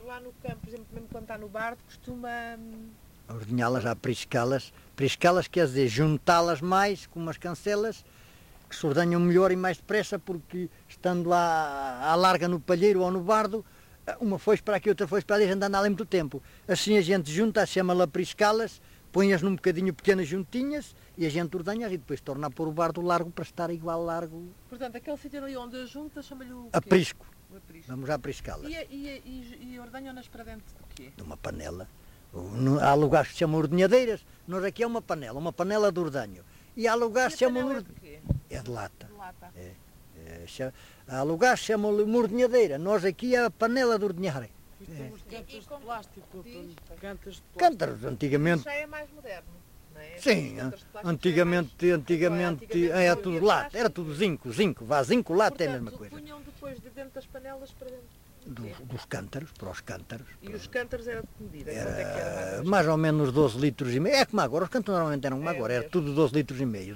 lá no campo, por exemplo, mesmo quando está no bardo, costuma... Ordenhá-las, apriscá-las. Apriscá-las quer dizer juntá-las mais com umas cancelas que se ordenham melhor e mais depressa, porque estando lá à larga no palheiro ou no bardo, uma foice para aqui, outra foice para ali, a gente anda ali muito tempo. Assim a gente junta, chama-lhe apriscá-las, põe-as num bocadinho pequenas juntinhas e a gente ordenha-as e depois torna a pôr o bardo largo para estar igual largo. Portanto, aquele sítio ali onde a junta chama-lhe o quê? Aprisco. O aprisco. Vamos a apriscá-las. E ordenham-nas para dentro do quê? De uma panela. Há lugares que se chamam ordenhadeiras, nós aqui é uma panela de ordenho. E há lugares que se chamam... É de quê? É de lata. De lata. Há lugares que se chamam uma ordenhadeira, nós aqui é a panela de ordenhar. E temos cantas de plástico, cantas de plástico. Cântaros, antigamente... Já é mais moderno, não é? Sim, antigamente era tudo lata, era tudo zinco, vá, zinco, lata é a mesma coisa. Punham depois de dentro das panelas para dentro dos cântaros, para os cântaros. E os cântaros eram de que medida? Era mais ou menos 12 litros e meio, é como agora, os cântaros normalmente eram como agora, era tudo 12 litros e meio,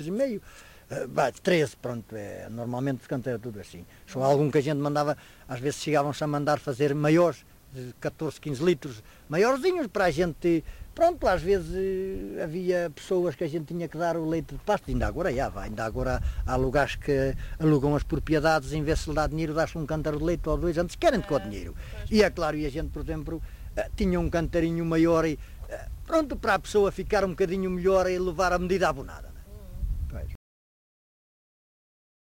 13, pronto, normalmente os cântaros era tudo assim. Só algum que a gente mandava, às vezes chegavam-se a mandar fazer maiores, de 14, 15 litros, maiorzinhos para a gente, pronto, às vezes havia pessoas que a gente tinha que dar o leite de pasto, ainda agora há lugares que alugam as propriedades, em vez de se lhe dá dinheiro, dá-se um cântaro de leite ou dois, antes querem com o dinheiro. E é claro, e a gente, por exemplo, tinha um cantarinho maior e pronto, para a pessoa ficar um bocadinho melhor e levar a medida abonada.